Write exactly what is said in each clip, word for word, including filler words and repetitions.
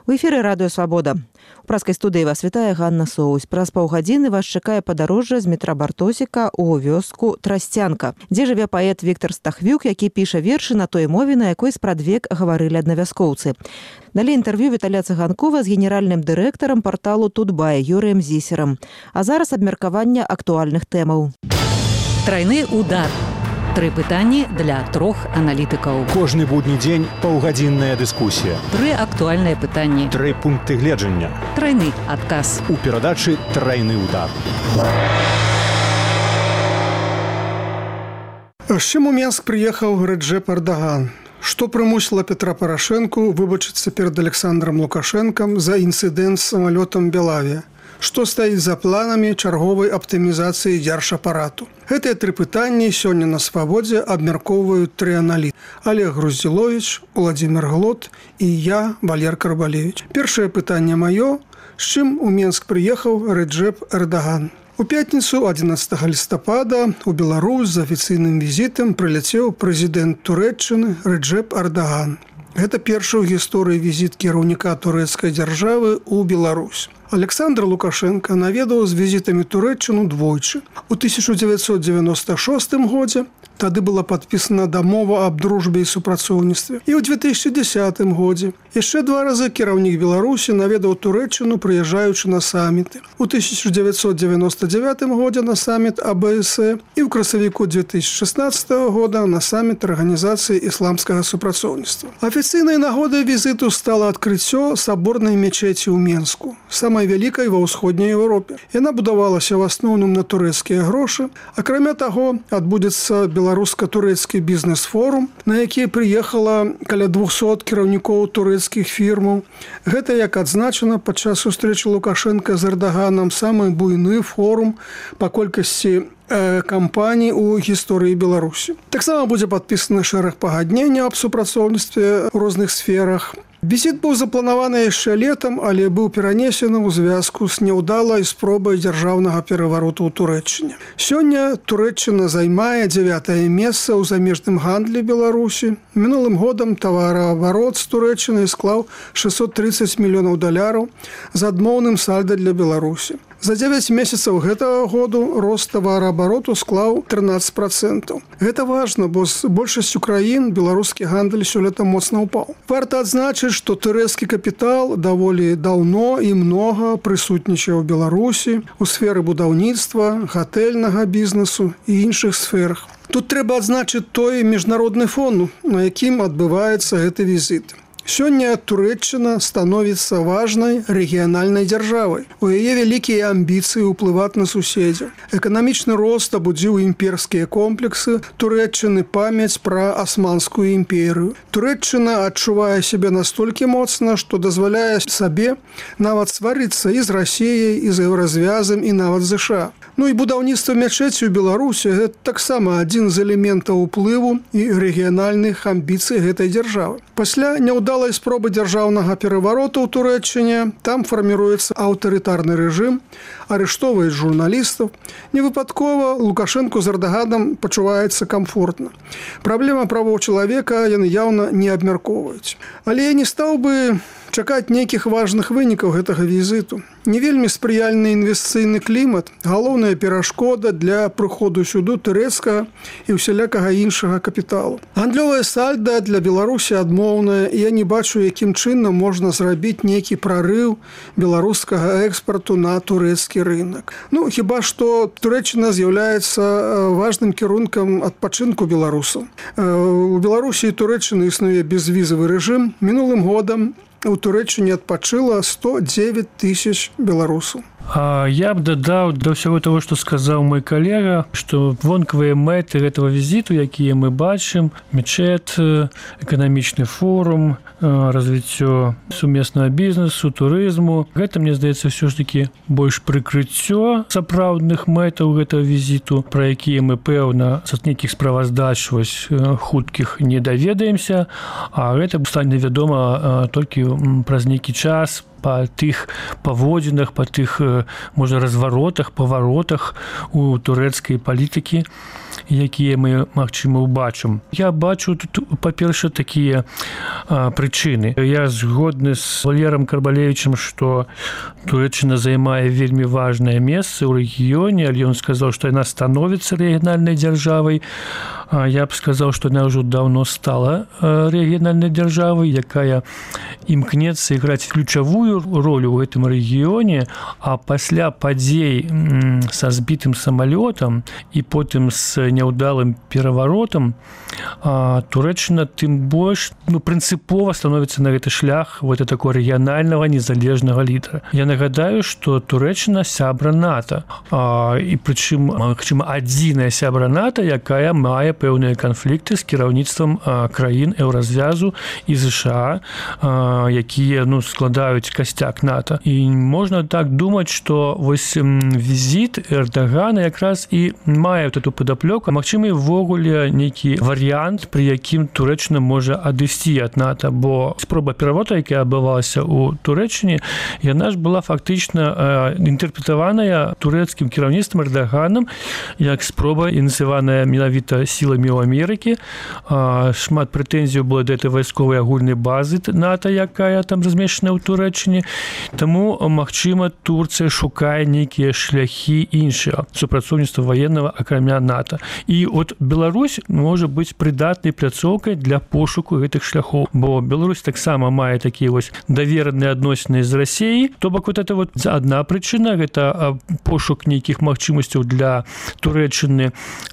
У эфіры радыё Свабода. У праскай студыі вас вітае Ганна Соусь. Праз паўгадзіны вас чакае падарожжа з метра Бартосіка ў вёску Трасцянка, дзе жыве паэт Віктор Стахвюк, які піша вершы на той мове, на якой спрадвек гаварылі аднавяскоўцы. Далей інтэрв'ю Віталя Цыганкова з генеральным дырэктарам парталу Тутбай Юрыем Зісерам. А зараз абмеркаванне актуальных тэмаў. Трайны удар. Тры пытанні для трох аналітыкаў. Кожны будні дзень паўгадзінная дыскусія. Тры актуальныя пытанні. Тры пункты гледжання. Трайны адказ. У перадачы «Трайны удар». З чым у Менск прыехаў Рэджэп Эрдаган? Што прымусіла Петра Парашэнку выбачыцца перад Александром Лукашэнкам за інцыдэнт з самалётам Белавія? Што стаіць за планамі чарговай аптымізацыі дзяржапарату? Гэтыя тры пытанні сёння на Свабодзе абмяркоўваюць тры аналітыкі: Олег Груздзіловіч, Владзімір Глот і я, Валер Карбалевіч. Першае пытанне маё: з чым у Менск прыехаў Рэджэп Эрдаган? У пятніцу адзінаццатага лістапада у Беларусь з афіцыйным візітам прыляцеў прэзідэнт Турэччыны Рэджэп Эрдаган. Гэта першы ў гісторыі візіт кіраўніка турэцкай дзяржавы ў Беларусь. Александр Лукашенко наведаў з візітамі Турэччыну двойчы. У тысяча дзевяцьсот дзевяноста шостым годзе, тады была падпісана дамова аб дружбе і супрацоўніцтве. І ў две тысячы дзесятым годзе яшчэ два разы кіраўнік Беларусі наведаў Турэччыну, прыязджаючы на саміты. У тысяча дзевяцьсот дзевяноста дзевятым годзе на саміт А Б С Э і ў красавіку две тысячи шестнадцатого года на саміт Арганізацыі ісламскага супрацоўніцтва. Афіцыйнай нагодай візіту стала адкрыццё саборнай мечеці ў Менску, самай вялікай ва ўсходняй Еўропе. Яна будавалася ў асноўным на турэцкія грошы. Акрамя таго, адбудзецца беларуска-турэцкі бізнес-форум, на які прыехала каля двухсот кіраўнікоў турэцкіх фірмаў. Гэта, як адзначана падчас сустрэчы Лукашенка з Эрдаганам, самы буйны форум па колькасці кампаній у гісторыі Беларусі. Таксама будзе падпісаны шэраг пагадненняў аб супрацоўніцтве ў розных сферах. Візіт быў запланаваны яшчэ летам, але быў перанесены ў звязку з няўдалай спробай дзяржаўнага перавароту ў Турэччыне. Сёння Турэччына займае дзявятае месца ў замежным гандлі Беларусі. Мінулым годам тавараабарот з Турэччынай склаў шэсцьсот трыццаць мільёнаў даляраў з адмоўным сальда для Беларусі. За дзевяць месяцаў гэтага году рост тавараабароту склаў трынаццаць працэнтаў. Гэта важна, бо з большасцю краін беларускі гандаль сёлета моцна ўпаў. Варта адзначыць, што турэцкі капітал даволі даўно і многа прысутнічае ў Беларусі у сферы будаўніцтва, гатэльнага бізнесу і іншых сферах. Тут трэба адзначыць той міжнародны фон, на якім адбываецца гэты візіт. Сёння Турэччына становіцца важнай рэгіянальнай дзяржавай. У яе вялікія амбіцыі ўплываць на суседзяў. Эканамічны рост абудзіў імперскія комплексы Турэччыны, памяць пра Асманскую імперыю. Турэччына адчувае сябе настолькі моцна, што дазваляе сабе нават сварыцца і з Расіяй, і з еўразвязам, і нават з ЗША. Ну і будаўніцтва мячэці ў Беларусі – гэта таксама адзін з элементаў уплыву і рэгіянальных амбіцый гэтай дзяржавы. Пасля няўдалай спробы дзяржаўнага перавароту ў Турэччыне там фарміруецца аўтарытарны рэжым, арыштоўваюць журналістаў. Невыпадкова Лукашэнку з Эрдаганам пачуваецца камфортна. Праблема правоў чалавека яны яўна не абмяркоўваюць. Але я не стаў бы чакаць нейкіх важных вынікаў гэтага візіту. Не вельмі спрыяльны інвестыцыйны клімат, галоўная перашкода для прыходу сюды турэцкага і ўсялякага іншага капіталу. Гандлёвая сальда для Беларусі адмоўная, і я не бачу, якім чынам можна зрабіць нейкі прарыў беларускага экспарту на турэцкі рынок. Ну, хіба што Турэччына з'яўляецца важным кірункам адпачынку беларусаў. У Беларусі і Турэччыны існуе безвізавы рэжым. Мінулым годам у Турэччыне адпачыла сто дзевяць тысяч беларусаў. Я б дадаў да ўсяго того, што сказаў мой калега, што вонкавыя мэты гэтага візіту, якія мы бачым, мечэт, эканамічны форум, развіццё сумеснага бізнесу, турызму. Гэта, мне здаецца, ўсё ж такі больш прыкрыццё сапраўдных мэтаў гэтага візіту, пра якія мы, пэўна, з нейкіх справаздач вось хуткіх не даведаемся, а гэта стане вядома толькі праз нейкі час, па тых паводзінах, па тых, можа, разваротах, паваротах у турэцкай палітыкі. якія мы, магчыма, убачым. Я бачу тут, па-першае, такія а, прычыны. Я згодны з Валером Карбалевичем, што Турэччына займае вельмі важнае месца ў рэгіёне, але ён сказаў, што яна становіцца рэгіянальнай дзяржавай. Я б сказаў, што яна ўжо даўно стала рэгіянальнай дзяржавай, якая імкнецца іграць ключавую ролю ў гэтым рэгіёне, а пасля падзей са збітым самалётам і потым з няўдалым пераваротам Турэччына тым больш ну, прынцыпова становіцца на гэты шлях вот такого рэгіянальнага незалежнага лідара. Я нагадаю, што Турэччына сябра НАТО, і прычым магчыма адзіная сябра НАТО, якая мае пэўныя канфлікты з кіраўніцтвам краін Еўразвязу і ЗША, якія ну, складаюць касцяк НАТО. І можна так думаць, што вось візіт Эрдагана якраз і мае эту падаплёку. Магчыма, ўвогуле нейкі варыянт, пры якім Турэччына можа адысці ад НАТО, бо спроба пераворота, якая адбывалася ў Турэччыне, яна ж была фактычна інтэрпрэтаваная турэцкім кіраўніцтвам Эрдаганам як спроба, ініцыяваная менавіта сіламі ў Амерыкі. Шмат прэтэнзіяў было да этой вайсковай агульнай базы НАТО, якая там размешчана ў Турэччыне. Таму, магчыма, Турцыя шукае нейкія шляхі іншыя супрацоўніцтва ваеннага акрамя НАТО. І от Беларусь можа быць прыдатнай пляцоўкай для пошуку гэтых шляхоў, бо Беларусь таксама мае такія вось давераныя адносіны з Расіяй. То бок вот это вот адна прычына, гэта пошук нейкіх магчымасцяў для Турэччыны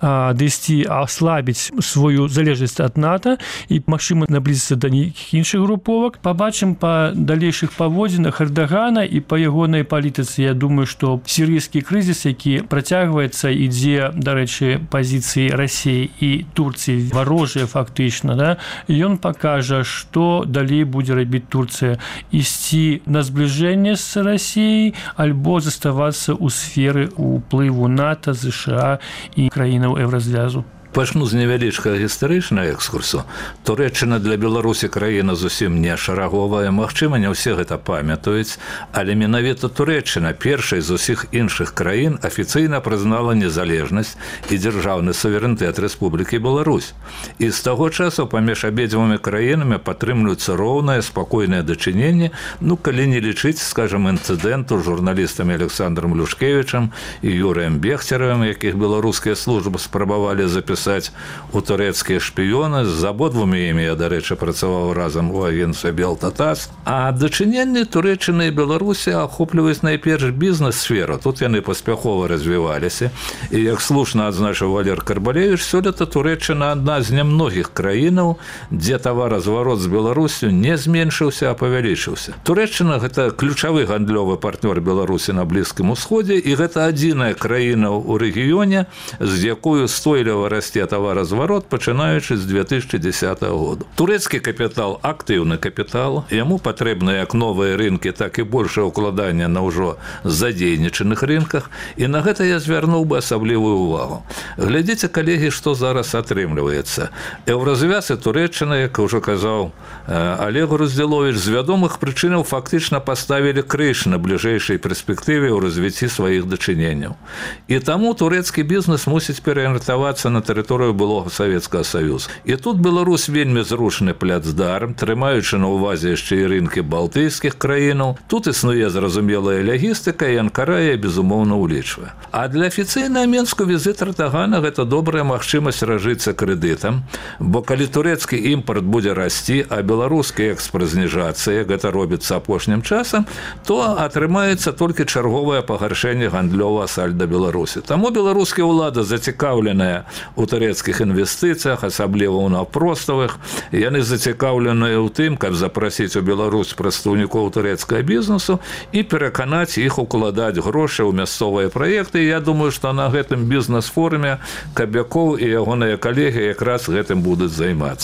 дайсці аслабіць сваю залежнасць ад НАТО і, магчыма, наблізіцца да нейкіх іншых груповак. Пабачым па далейшых паводзінах Эрдагана і па ягонай палітыцы. Я думаю, што сірыйскі крызіс, які працягваецца, ідзе, дарэчы, пазіцыі Расіі і Турцыі варожыя фактычна, да? Ён пакажа, што далей будзе рабіць Турцыя: ісці на збліжэнне з Расіяй альбо заставацца ў сферы ўплыву НАТО, ЗША і краінаў Еўразвязу. Пачну з невялічкага гістарычнага экскурсу. Турэччына для Беларусі краіна зусім не шараговая. Магчыма, не ўсе гэта памятаюць, але менавіта Турэччына першай з усіх іншых краін афіцыйна прызнала незалежнасць і дзяржаўны суверэнітэт Рэспублікі Беларусь. І з таго часу паміж абедзвюмі краінамі падтрымліваюцца роўнае, спакойнае дачыненне, ну, калі не лічыць, скажам, інцыдэнту з журналістамі Александром Люшкевічам і Юрыем Бехцеревым, якіх беларускія службы спрабавалі запісаць у турэцкія шпіёны. З абодвумі імі я, дарэчы, працаваў разам у агенцтве Белтатас. А дачыненні Турэччыны і Беларусі ахопліваюць найперш бізнес-сферу. Тут яны паспяхова развіваліся. І, як слушна адзначыў Валер Карбалевич, сёлета Турэччына адна з нямногіх краінаў, дзе таваразварот з Беларусю не зменшыўся, а павялічыўся. Турэччына – гэта ключавы гандлёвы партнёр Беларусі на Блізкім Усходзе, і гэта адзіная краіна ў рэгіёне, з якою стойліва расце таваразварот, пачынаючы з две тысячы дзесятага году. Турэцкі капітал – актыўны капітал. Яму патрэбны як новыя рынкі, так і большае ўкладанне на ўжо задзейнічаных рынках. І на гэта я звярнуў бы асаблівую ўвагу. Глядзіце, калегі, што зараз атрымліваецца. Еўразвяз і Турэччына, як ужо казаў Олег Руздзіловіч, з вядомых прычынаў фактычна паставілі крыж на бліжэйшай перспектыве ў развіцці сваіх дачыненняў. І таму турэцкі бізнес мусіць пераарыентавацца на тэрыторыю былога Савецкага Саюза. І тут Беларусь вельмі зручны пляцдарм, трымаючы на ўвазе яшчэ і рынкі балтыйскіх краінаў. Тут існуе зразумелая лягістыка, і Анкара яе, безумоўна, улічвае. А для афіцыйнага Менску візіт Эрдагана – гэта добрая магчымасць разжыцца крэдытам, бо калі турэцкі імпарт будзе расці, а беларускі экспарт зніжацца, як гэта робіцца апошнім часам, то атрымаецца толькі чарговае пагаршэнне гандлёвага сальда Беларусі. Таму беларускія ўлады зацікаўленыя у турэцкіх інвестыцыях, асабліва ў наўпроставых. Яны зацікаўленыя ў тым, каб запрасіць у Беларусь прадстаўнікоў турэцкага бізнесу і пераканаць іх укладаць грошы ў мясцовыя праекты. Я думаю, што на гэтым бізнес-форуме Кабякоў і ягоныя калегі якраз гэтым будуць займацца.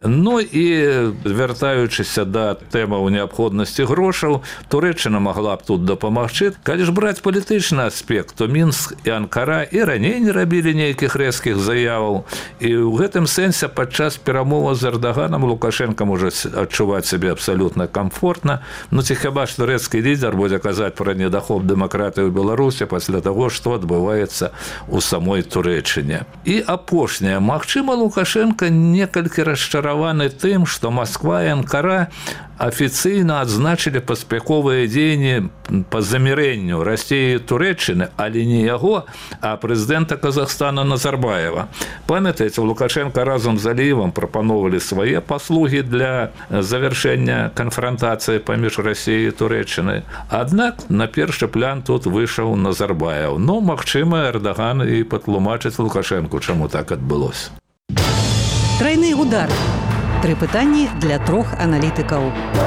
Ну і вяртаючыся да тэмаў неабходнасці грошаў, Турэччына магла б тут дапамагчы. Калі ж браць палітычны аспект, то Мінск і Анкара і раней не рабілі нейкіх рэзкіх заяваў. І ў гэтым сэнсе падчас перамоваў з Эрдаганам Лукашенко можа адчуваць сябе абсалютна камфортна. Ну ці хіба што рэзкі лідер будзе казаць пра недахоп дэмакратыі ў Беларусі пасля таго, што адбываецца ў самой Турэччыне. І апошняе. Магчыма, Лукашенко некалькі расчараваны тым, што Москва і Анкара афіцыйна адзначылі паспяховыя дзеянні па замірэнню Расіі і Турэччыны, але не яго, а прэзідэнта Казахстана Назарбаева. Памятаеце, Лукашенко разам з Аліевам прапановвалі свае паслугі для завяршэння канфрантацыі паміж Расіяй і Турэччынай. Аднак на першы план тут выйшаў Назарбаев. Ну, магчыма, Эрдаган і патлумачыць Лукашенку, чаму так адбылося. Трайны удар. Тры пытанні для трох аналітыкаў.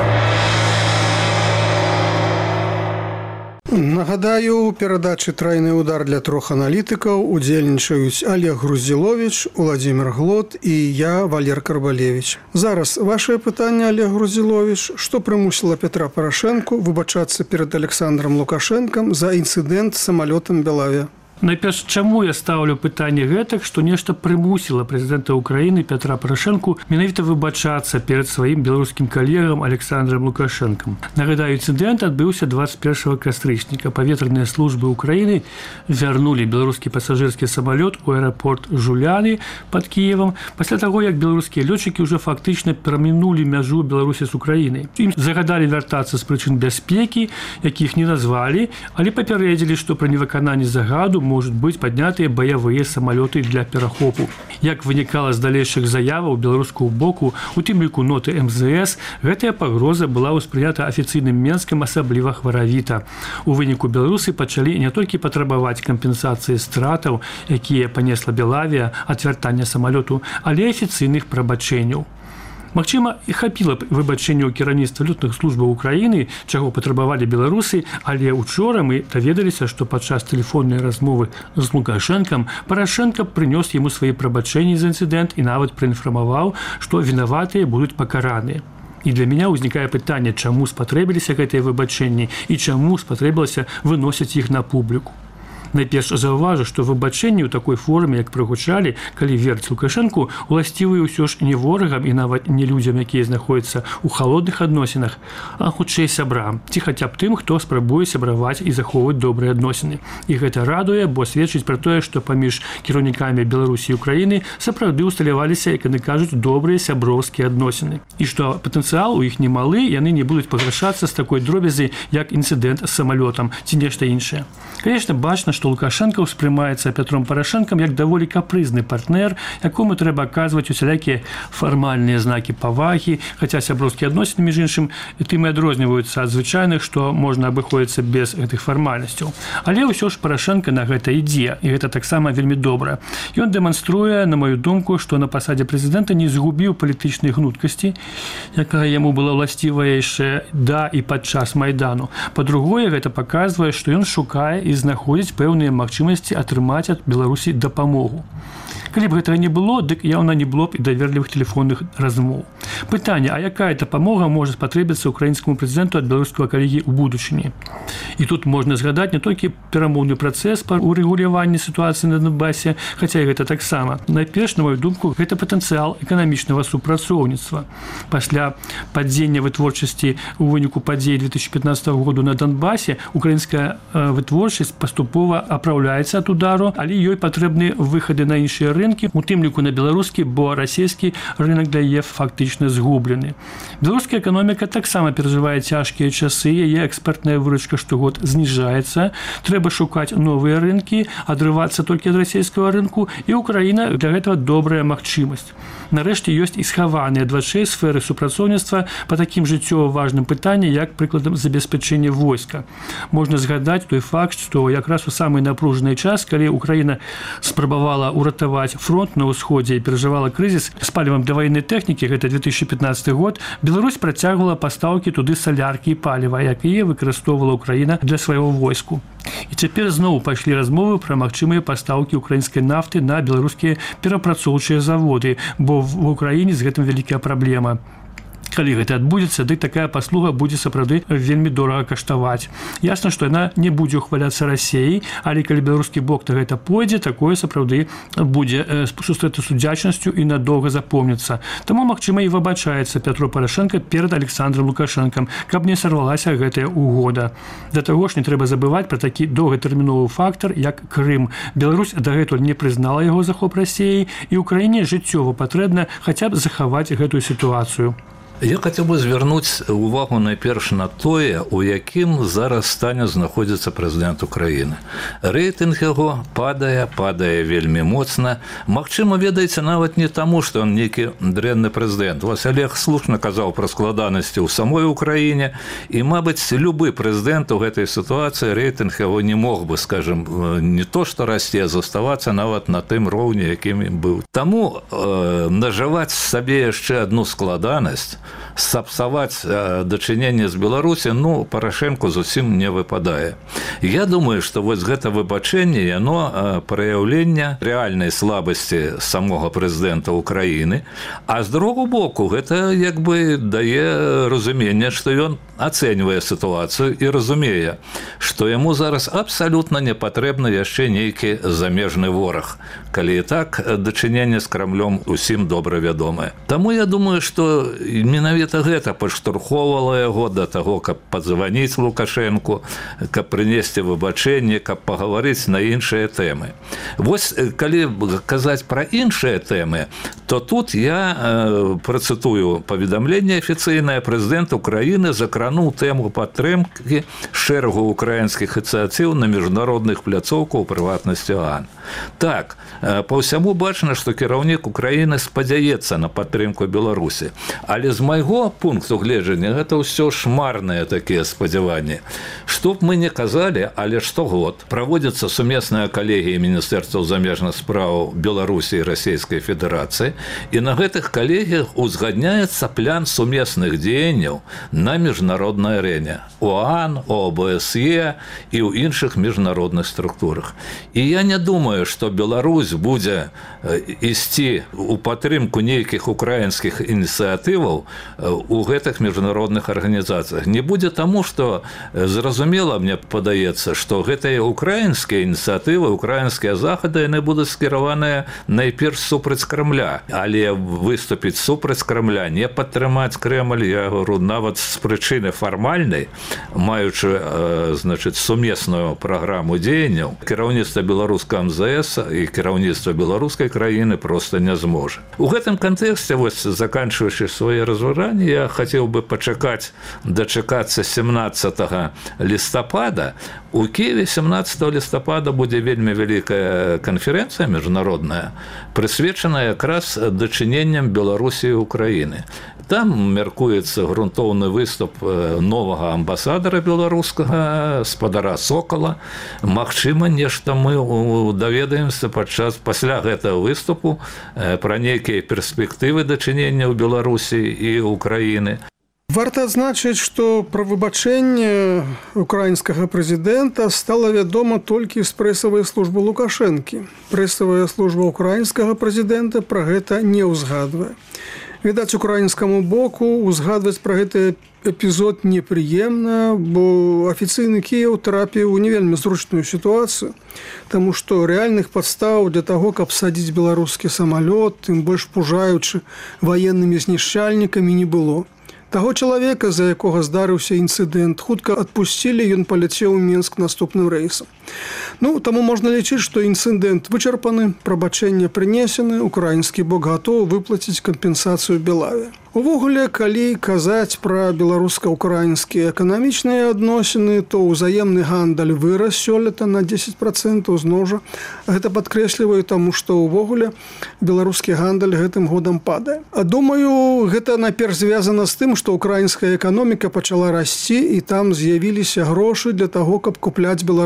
Нагадаю, у перадачы «Трайны удар» для трох аналітыкаў удзельнічаюць Олег Груздзіловіч, Уладзімір Глот і я, Валер Карбалевіч. Зараз вашае пытанне, Олег Груздзіловіч. Што прымусіла Петра Парашэнку выбачацца перад Александром Лукашэнкам за інцыдэнт з самалётам Белавия? Найперш, чаму я ставлю пытанне гэтак, што нешта прымусіла прэзідэнта Украіны Петра Парашэнку менавіта выбачацца перад сваім беларускім калегам Александром Лукашэнкам. Нагадаю, інцыдэнт адбыўся дваццаць першага кастрычніка. Паветраныя службы Украіны вярнулі беларускі пасажырскі самалёт у аэрапорт Жуляны пад Кіевам пасля таго, як беларускія лётчыкі ўжо фактычна прамінулі мяжу Беларусі з Украінай. Ім загадалі вяртацца з прычын бяспекі, якіх не назвалі, але папярэдзілі, што пры невыкананні загаду можуць быць паднятыя баявыя самалёты для перахопу. Як вынікала з далейшых заяваў беларускага боку, у тым ліку ноты эм зэ эс, гэтая пагроза была ўспрынята афіцыйным Менскам асабліва хваравіта. У выніку беларусы пачалі не толькі патрабаваць кампенсацыі стратаў, якія панесла Белавия ад вяртання самалёту, але і афіцыйных прабачэнняў. Магчыма, і хапіла б выбачэнняў кіраўніцтва лётных службаў Украіны, чаго патрабавалі беларусы, але учора мы даведаліся, што падчас тэлефоннай размовы з Лукашэнкам Парашэнка прынёс яму свае прабачэнні за інцыдэнт і нават праінфармаваў, што вінаватыя будуць пакараныя. І для мяне ўзнікае пытанне, чаму спатрэбіліся гэтыя выбачэнні і чаму спатрэбілася выносіць іх на публіку. Найперш заўважу, што выбачэнні ў такой форме, як прагучалі, калі верць Лукашэнку, уласцівыя ўсё ж не ворагам і нават не людзям, якія знаходзяцца ў халодных адносінах, а хутчэй сябрам, ці хаця б тым, хто спрабуе сябраваць і захоўваць добрыя адносіны. І гэта радуе, бо сведчыць пра тое, што паміж кіраўнікамі Беларусі і Украіны сапраўды ўсталяваліся, як яны кажуць, добрыя сяброўскія адносіны. І што патэнцыял у іх немалы, яны не будуць пагаршацца з такой дробязі, як інцыдэнт з самалётам ці нешта іншае. Канешне, бачна, што Лукашенко ўспрымаецца Петром Парашэнкам як даволі капрызны партнер, якому трэба аказваць усялякія фармальныя знакі павагі, хаця сяброўскія адносіны, між іншым, тым і адрозніваюцца ад звычайных, што можна абыходзіцца без гэтых фармальнасцяў. Але ўсё ж Парашэнка на гэта ідзе, і гэта таксама вельмі добра. Ён дэманструе, на маю думку, што на пасадзе прэзідэнта не згубіў палітычнай гнуткасці, якая яму была ўласцівая яшчэ да і падчас Майдану. Па-другое, гэта паказвае, што ён шукае і знаходзіць пэўныя магчымасці атрымаць ад Беларусі дапамогу. Калі б гэтага не было, дык яўна не было б і даверлівых тэлефонных размоў. Пытанне, а якая дапамога можа спатрэбіцца украінскаму прэзідэнту ад беларускага калегі ў будучыні? І тут можна згадаць не толькі перамоўны працэс па урэгуляванні сітуацыі на Донбасе, хаця і гэта таксама. Найперш, на мою думку, гэта патэнцыял эканамічнага супрацоўніцтва. Пасля падзення вытворчасці ў выніку падзей две тысячи пятнадцатого году на Донбасе украінская вытворчасць паступова апраўляецца ад удару, але ёй патрэбны выхады на іншыя рынкі, у тым ліку на беларускі, бо расійскі рынок для ЕФ фактычна згублены. Беларуская эканоміка таксама перажывае цяжкія часы, яе экспартная выручка штогод зніжаецца, трэба шукаць новыя рынкі, адрывацца толькі ад расійскага рынку, і Украіна для гэтага добрая магчымасць. Нарэшце ёсць і схаваныя ад вачэй сферы супрацоўніцтва па такім жыццёва важным пытанні, як прыкладам забеспячэння войска. Можна згадаць той факт, што якраз у самы напружаны час, калі Украіна спрабавала ўратаваць фронт на ўсходзе і перажывала крызіс з палівам для ваеннай тэхнікі, гэта две тысячи тысячи пятнадцатый год Беларусь працягвала пастаўкі туды саляркі і паліва, якія выкарыстоўвала Украіна для свайго войску. І цяпер зноў пайшлі размовы пра магчымыя пастаўкі украінскай нафты на беларускія перапрацоўчыя заводы, бо в Украіне з гэтым вялікая праблема. Калі гэта адбудзецца, дык такая паслуга будзе сапраўды вельмі дорага каштаваць. Ясна, што яна не будзе ухваляцца Расіяй, але калі беларускі бок на гэта пойдзе, такое сапраўды будзе сустрэта з удзячнасцю і надоўга запомніцца. Таму, магчыма, і выбачаецца Пятро Парашенко перад Александром Лукашенком, каб не сарвалася гэтая угода. Да таго ж не трэба забываць пра такі доўгатэрміновы фактар, як Крым. Беларусь дагэтуль не прызнала яго захоп Расіяй, і ўкраіне жыццёва патрэбна хаця б захаваць гэтую сітуацыю. Я хацеў бы звярнуць увагу найперш на тое, у якім зараз стане знаходзіцца прэзідэнт Украіны. Рэйтынг яго падае, падае вельмі моцна. Магчыма, ведаеце, нават не таму, што ён нейкі дрэнны прэзідэнт. Вось Олег слушна казаў пра складанасці ў самой Украіне, і, мабыць, любы прэзідэнт у гэтай сітуацыі рэйтынг яго не мог бы, скажем, не то што расце, а заставацца нават на тым роўні, якім ён быў. Таму э, нажываць сабе яшчэ адну складанасць, сапсаваць дачыненне з Беларусі, ну, Парашенко зусім не выпадае. Я думаю, што вось гэта выбачэнне, яно праяўленне рэальнай слабасці самога прэзідэнта Украіны, а з другого боку, гэта як бы дае разуменне, што ён ацэньвае сітуацыю і разумее, што яму зараз абсалютна не патрэбны яшчэ нейкі замежны вораг, калі і так дачыненне з Крамлём усім добра вядомае. Таму я думаю, што менавіта гэта падштурхоўвала яго да таго, каб падзваніць Лукашэнку, каб прынесці выбачэнне, каб пагаварыць на іншыя тэмы. Вось, калі казаць пра іншыя тэмы, то тут я э, працытую паведамленне афіцыйнае. Прэзідэнт Украіны закрануў тэму падтрымкі шэрагу украінскіх ініцыятыў на міжнародных пляцоўках, у прыватнасці ОАН. Так, э, па ўсяму бачна, што кіраўнік Украіны спадзяецца на падтрымку Беларусі, але з майго пункту гледжання гэта ўсё ж марныя такія спадзяванні. Што б мы не казалі, але штогод праводзіцца сумесная калегія Міністэрстваў замежных спраў Беларусі і Расійскай Федэрацыі, і на гэтых калегіях узгадняецца план сумесных дзеянняў на міжнароднай арэне ОАН, ОБСЕ і ў іншых міжнародных структурах. І я не думаю, што Беларусь будзе ісці ў падтрымку нейкіх украінскіх ініцыятываў у гэтых міжнародных арганізацыях. Не будзе таму, што зразумела, мне падаецца, што гэтыя украінскія ініцыятывы, украінскія захады, яны будуць скіраваныя найперш супраць Крамля. Але выступіць супраць Крамля, не падтрымаць Крэмль, я говорю, нават з прычыны фармальнай, маючы, значыць, сумесную праграму дзеянняў, кіраўніцтва беларускага эм зэ эс і кіраўніцтва беларускай краіны проста не зможа. У гэтым кантэксце, вось, заканчваючы свае разважанні, я хацеў бы пачакаць, дачакацца семнаццатага лістапада. У Киеве семнаццатага лістапада будзе вельмі вялікая канферэнцыя міжнародная, прысвечаная якраз дачыненням Беларусі і Украіны. Там мяркуецца грунтоўны выступ новага амбасадара беларускага, спадара Сокала. Магчыма, нешта мы даведаемся падчас пасля гэтага выступу пра нейкія перспектывы дачынення ў Беларусі і Украіны. Варта адзначыць, што пра выбачэнне украінскага прэзідэнта стала вядома толькі з прэсавай службы Лукашэнкі. Прэсавая служба украінскага прэзідэнта пра гэта не ўзгадвае. Відаць, украінскаму боку ўзгадваць пра гэты эпізод непрыемна, бо афіцыйны Кіеў трапіў у не вельмі зручную сітуацыю, таму што рэальных падстаў для таго, каб садзіць беларускі самалёт, тым больш пужаючы ваеннымі знішчальнікамі, не было. Таго чалавека, за якога здарыўся інцыдэнт, хутка адпусцілі, ён паляцеў у Мінск наступным рэйсам. Ну, таму можна лічыць, што інцыдэнт вычарпаны, прабачэнне прынесены, украінскі бок гатовы выплаціць кампенсацыю Белаве. Увогуле, калі казаць пра беларуска-украінскія эканамічныя адносіны, то ўзаемны гандаль вырас сёлета на дзесяць працэнтаў зноў жа. Гэта падкрэсліваю, таму што ўвогуле беларускі гандаль гэтым годам падае. А думаю, гэта найперш звязана з тым, што украінская эканоміка пачала расці, і там з'явіліся грошы для таго, каб купляць беларускія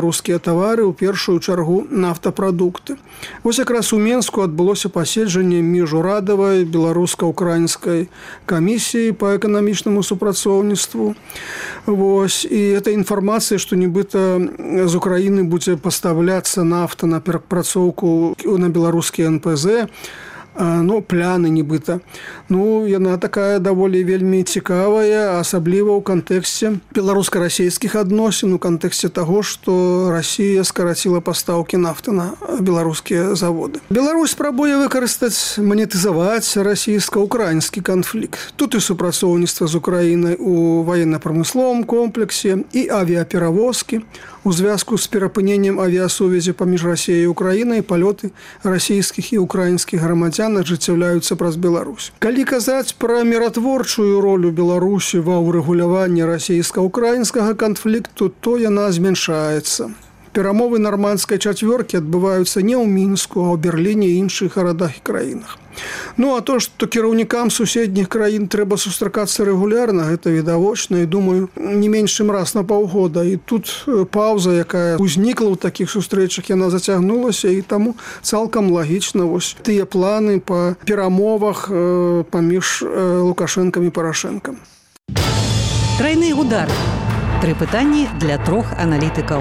тавары, у першую чаргу нафтапрадукты. Вось якраз у Менску адбылося паседжанне міжурадавай беларуска-украінскай камісіі па эканамічнаму супрацоўніцтву. Вось, і эта інфармацыя, што нібыта з Украіны будзе пастаўляцца нафта на перапрацоўку на беларускі эн пэ зэ, ну, пляны нібыта. Ну, яна такая даволі вельмі цікавая, асабліва ў кантэксце беларуска-расійскіх адносін, у кантэксце таго, што Расія скараціла пастаўкі нафты на беларускія заводы. Беларусь спрабуе выкарыстаць, манетызаваць расійска-украінскі канфлікт. Тут і супрацоўніцтва з Украінай у ваенна-прамысловым комплексе, і авіаперавозкі. У звязку з перапыненнем авіасувязі паміж Расіяй і Украінай палёты расійскіх і украінскіх грамадзян ажыццяўляюцца праз Беларусь. Калі казаць пра міратворчую ролю Беларусі ва ўрэгуляванні расійска-украінскага канфлікту, то яна змяншаецца. Перамовы нармандскай чацвёркі адбываюцца не ў Мінску, а ў Берліне і іншых гарадах і краінах. Ну, а то, што кіраўнікам суседніх краін трэба сустракацца рэгулярна, гэта відавочна, і, думаю, не менш чым раз на паўгода. І тут паўза, якая ўзнікла ў такіх сустрэчах, яна зацягнулася, і таму цалкам лагічна вось тыя планы па перамовах паміж Лукашэнкам і Парашэнкам. Трайны удар. Тры пытанні для трох аналітыкаў.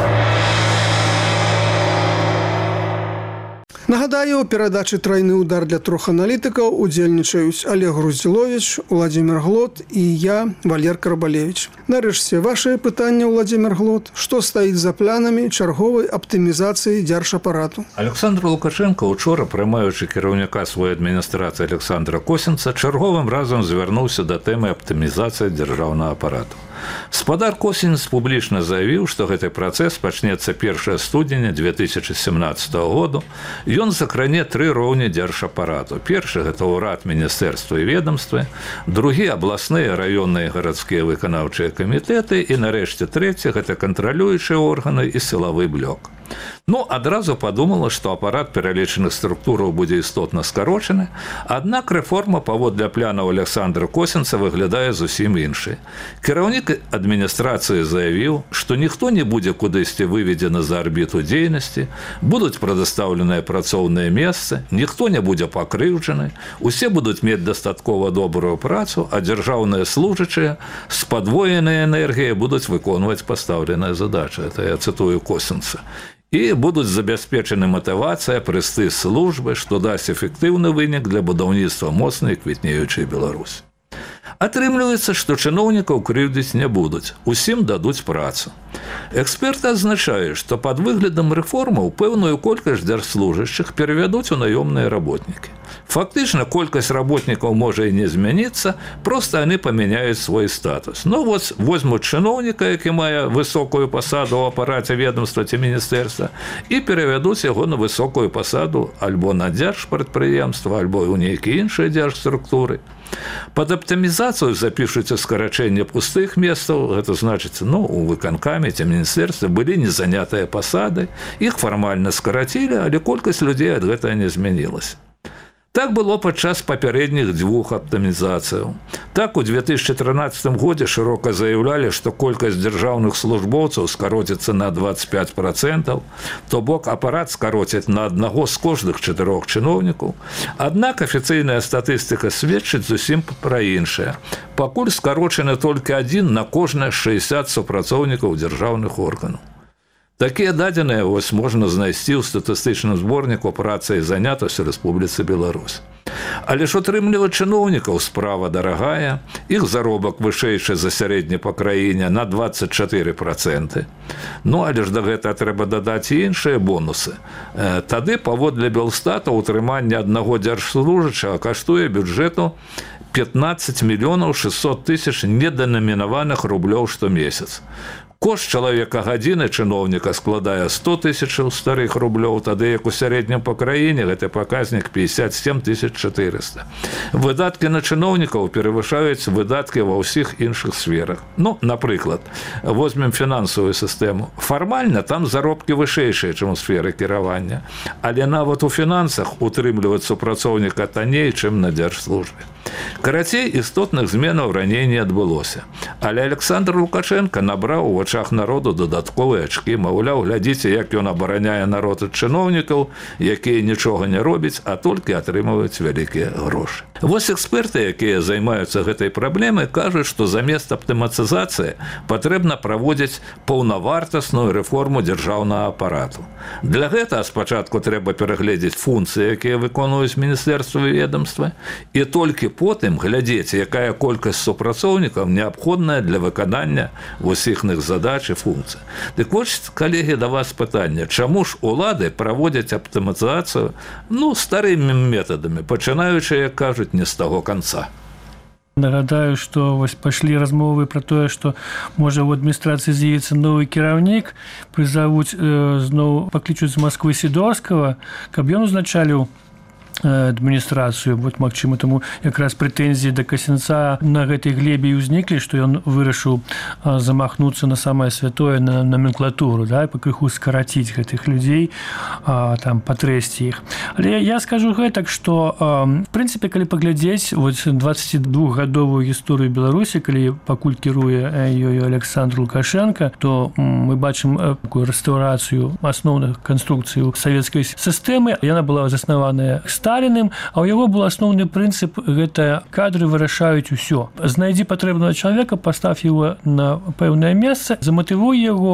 Нагадаю, у перадачы «Трайны удар» для трох аналітыкаў удзельнічаюць Олег Груздзіловіч, Владимир Глот і я, Валер Карбалевич. Нарэшце, вашыя пытанні, Владимир Глот. Што стаіць за планамі чарговай аптымізацыі дзяржапарату? Александр Лукашенко учора, прымаючы кіраўніка сваёй адміністрацыі Александра Косінца, чарговым разам звярнуўся да тэмы аптымізацыі дзяржаўнага апарату. Спадар Косінец публічна заявіў, што гэты працэс пачнецца першага студзеня две тысячы семнаццатага году. Ён закране тры роўні дзяржапарату. Першы – гэта ўрад, міністэрства і ведомствы, другі – абласныя, раённыя і гарадскія выканаўчыя камітэты, і нарэшце трэці – гэта кантралюючыя органы і сілавы блок. Ну, адразу падумала, што апарат пералічаных структураў будзе істотна скарочаны, аднак рэформа паводле планаў Александра Косінца выглядае зусім іншай. Кіраўнік адміністрацыі заявіў, што ніхто не будзе кудысьці выведзены за арбіту дзейнасці, будуць прадастаўленыя працоўныя месцы, ніхто не будзе пакрыўджаны, усе будуць мець дастаткова добрую працу, а дзяржаўныя служачыя з падвоенай энергіяй будуць выконваць пастаўленыя задачы. Это я цытую Косінца. І будуць забяспечаны матывацыя, прэстыж службы, што дасць эфектыўны вынік для будаўніцтва моцнай квітнеючай Беларусі. Атрымліваецца, што чыноўнікаў крыўдзіць не будуць, усім дадуць працу. Эксперты адзначаюць, што пад выглядам рэформаў пэўную колькасць дзяржслужачых перавядуць у наёмныя работнікі. Фактычна, колькасць работнікаў можа і не змяніцца, проста яны памяняюць свой статус. Ну, вот возьмуць чыноўніка, які мае высокую пасаду ў апараце ведомства ці міністэрства, і перавядуць яго на высокую пасаду альбо на дзяржпрадпрыемства, альбо ў нейкія іншыя дзяржструктуры. Пад аптымізацыю запішуцца скарачэнне пустых месцаў, гэта значыць, ну, у выканкаме ці міністэрстве былі незанятыя пасады, іх фармальна скарацілі, але колькасць людзей ад гэтага не змянілася. Так было падчас папярэдніх дзвюх аптымізацыяў. Так, у две тысячи трынаццатым годзе шырока заяўлялі, што колькасць дзяржаўных службоўцаў скароціцца на двадцать пять процентов, то бок апарат скароціць на аднаго з кожных чатырох чыноўнікаў. Аднак афіцыйная статыстыка сведчыць зусім пра іншае. Пакуль скарочаны толькі адзін на кожныя шэсцьдзесят супрацоўнікаў дзяржаўных органаў. Такія дадзеныя вось можна знайсці ў статыстычным зборніку «Праца і занятасць у Рэспубліцы Беларусь». Але ж утрымліваць чыноўнікаў справа дарагая, іх заробак вышэйшы за сярэдні па краіне на двадцать четыре процента. Ну, але ж да гэта трэба дадаць і іншыя бонусы. Тады, паводле Белстата, утрыманне аднаго дзяржслужачага каштуе бюджэту пятнадцать миллионов шестьсот тысяч недэнамінаваных рублёў штомесяц. Кошт чалавека гадзіны чыноўніка складае сто тысяч старых рублёў, тады як у сярэднім па краіне гэты паказнік пятьдесят семь тысяч четыреста. Выдаткі на чыноўнікаў перавышаюць выдаткі ва ўсіх іншых сферах. Ну, напрыклад, возьмем фінансавую сістэму. Фармальна там заробкі вышэйшыя, чым у сферы кіравання, але нават у фінансах утрымліваць супрацоўніка танней, чым на дзяржслужбе. Карацей, істотных зменаў раней не адбылося. Але Александр Лукашенко набраў у вачах народу дадатковыя ачкі, маўляў, глядзіце, як ён абараняе народ ад чыноўнікаў, якія нічога не робяць, а толькі атрымаюць вялікія грошы. Вось эксперты, якія займаюцца гэтай праблемай, кажуць, што замест аптыматызацыі патрэбна праводзіць паўнавартасную рэформу дзяржаўнага апарату. Для гэтага спачатку трэба перагледзець функцыі, якія выконваюць міністэрства і ведомства, і толькі потым глядзець, якая колькасць супрацоўнікаў неабходная для выканання усіх іх задач і функцый. Дык вось, калегі, да вас пытанне, чаму ж улады праводзяць аптыматызацыю, ну, старымі метадамі, пачынаючы, як кажуць, не з таго канца. Нагадаю, што вось пашлі размовы пра тое, што можа ў адміністрацыі з'явіцца новы кіраўнік, прызавуць э, зноў паклічуць з Масквы Сідорскага, каб ён узначаліў адміністрацыю, вот, магчыма, таму якраз прэтэнзіі да Касінца на гэтай глебе і ўзніклі, што ён вырашыў замахнуцца на самае святое, на номенклатуру, да, пакрыху скараціць гэтых людзей, а, там, патрэсці іх. Але я скажу гэтак, што, а, в прынцыпе, калі паглядзець вот, дваццацідвухгадовую гісторыю Беларусі, калі пакуль кіруе ёй Александр Лукашенко, то мы бачым такую рэстаўрацыю асноўных канструкцый савецкай сістэмы. Яна была заснаваная Сталіным, а ў яго был асноўны прынцып, гэта кадры вырашаюць усё. Знайдзі патрэбнага чалавека, пастав яго на пэўнае месца, заматывуй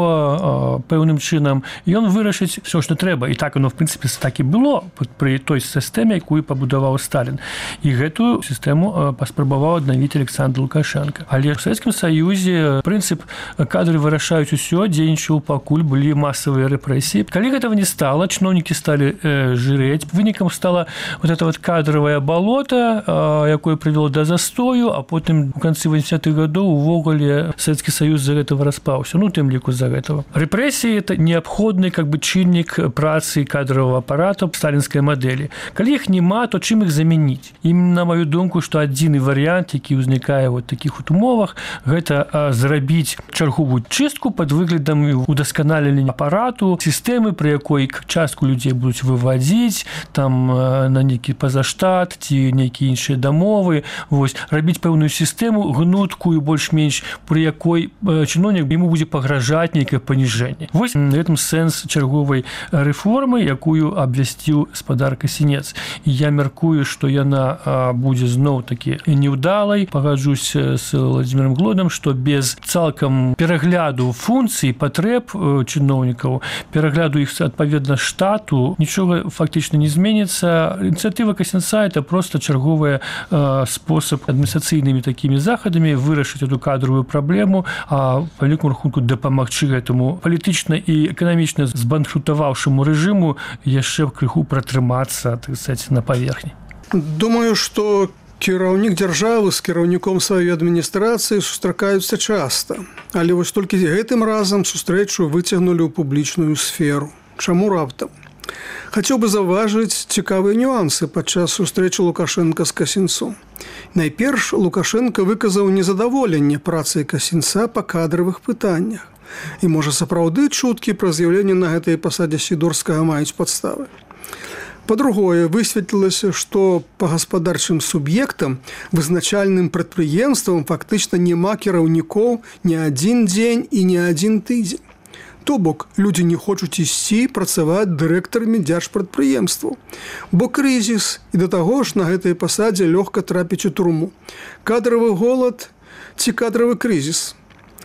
яго пэўным чынам, і ён вырашыць все, што трэба. І так оно, в прынцыпе, так і было пры той сістэме, якую пабудаваў Сталін. І гэтую сістэму паспрабаваў аднавіць Александр Лукашенко. Але ў Савецкім Саюзе прынцып кадры вырашаюць усё дзейнічаў, пакуль былі масавыя рэпрэсіі. Калі гэтага не стала, чыноўнікі сталі э, жырэць, вынікам стала вот это вот кадровое болото, якое прывяло да застою, а потым у канцы восьмидесятых гадоў увогуле Савецкі Саюз за гэтага распаўся, ну, тым ліку за гэтага. Рэпрэсіі – это неабходны как бы чыннік працы кадрового апарата сталінскай мадэлі. Калі іх няма, то чым іх замяніць? І на маю думку, што адзіны варыянт, які ўзнікае вот такіх вот умовах, гэта зрабіць чарговую чыстку пад выглядам удасканалення апарату, сістэмы, пры якой частку людзей будуць вывадзіць, там на нейкі пазаштат ці нейкія іншыя дамовы, вось, рабіць пэўную сістэму гнуткую, больш-менш, пры якой чыноўнік яму будзе пагражаць нейкае паніжэнне. Вось гэтым сэнс чарговай рэформы, якую абвясціў спадар Касінец. І я мяркую, што яна будзе зноў-такі неўдалай. Пагаджуся з Владзімірам Глодам, што без цалкам перагляду функцый, патрэб чыноўнікаў, перагляду іх адпаведна штату, нічога фактычна не зменіцца. Ініцыятыва Касінца – это просто чарговы э, спосаб адміністрацыйнымі такімі захадамі вырашыць эту кадровую праблему, а па вялікаму рахунку дапамагчы гэтаму палітычна і эканамічна збанкрутаваўшаму рэжыму яшчэ крыху пратрымацца, так сказаць, на паверхні. Думаю, што кіраўнік дзяржавы з кіраўніком сваёй адміністрацыі сустракаюцца часта, але вось толькі гэтым разам сустрэчу выцягнулі ў публічную сферу. Чаму раптам? Хацеў бы заўважыць цікавыя нюансы падчас сустрэчы Лукашенка з Касінцом. Найперш, Лукашенко выказаў незадаволенне працай Касінца па кадравых пытаннях. І, можа, сапраўды чуткі пра з'яўленне на гэтай пасадзе Сідорскага маюць падставы. Па-другое, высветлілася, што па гаспадарчым суб'ектам, вызначальным прадпрыемствам фактычна няма кіраўнікоў ні адзін дзень і ні адзін тыдзень. То бок, людзі не хочуць ісці працаваць дырэктарамі дзяржпрадпрыемстваў. Бо крызіс, і да таго ж на гэтай пасадзе лёгка трапіць у турму. Кадравы голад ці кадравы крызіс.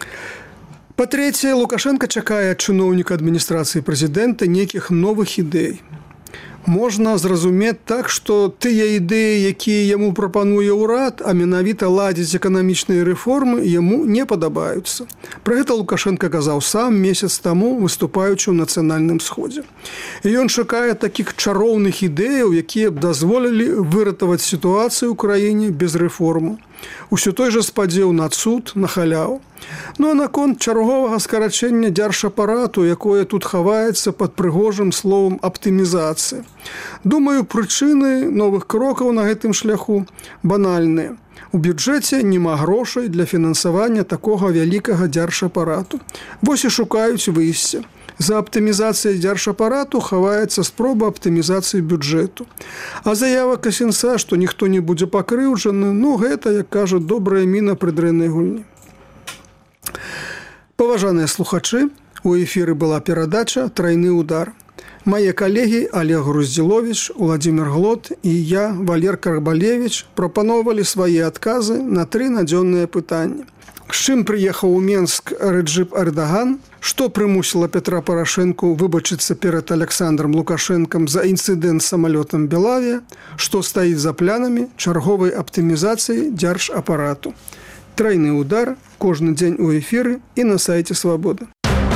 Па-трэцяе, Лукашенко чакае ад чыноўніка адміністрацыі прэзідэнта нейкіх новых ідэй. Можна зразумець так, што тыя ідэі, якія яму прапануе ўрад, а менавіта ладзіць эканамічныя рэформы, яму не падабаюцца. Пра гэта Лукашенко казаў сам месяц таму, выступаючы ў нацыянальным сходзе. І ён чакае такіх чароўных ідэяў, якія б дазволілі выратаваць сітуацыю ў краіне без рэформу. Усё той жа спадзеў на цуд, на халяву. Ну а наконт чарговага скарачэння дзяржапарату, якое тут хаваецца пад прыгожым словам аптымізацыі. Думаю, прычыны новых крокаў на гэтым шляху банальныя. У бюджэце няма грошай для фінансавання такога вялікага дзяржапарату. Вось і шукаюць выйсце. За аптымізацыяй дзяржапарату хаваецца спроба аптымізацыі бюджэту. А заява Касінца, што ніхто не будзе пакрыўджаны, ну гэта, як кажуць, добрая міна пры дрэннай гульні. Паважаныя слухачы, у эфіры была перадача «Трайны удар». Мае калегі Олег Груздзіловіч, Владимир Глот і я, Валер Карбалевич, прапановвалі свае адказы на тры надзённыя пытанні. З чым прыехаў у Менск Реджеп Эрдаган, што прымусіла Петра Парашэнку выбачыцца перад Александром Лукашэнкам за інцыдэнт з самалётам Белавія, што стаіць за планамі чарговай аптымізацыі дзяржапарату. Трайны удар кожны дзень у эфіры і на сайце Свабода.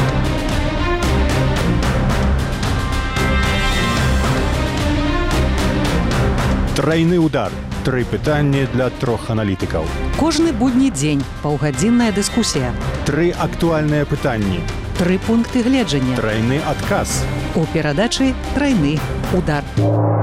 Трайны удар. Тры пытанні для трох аналітыкаў. Кожны будні дзень паўгадзінная дыскусія. Тры актуальныя пытанні. Тры пункты гледжання. Трайны адказ. У перадачы «Трайны удар».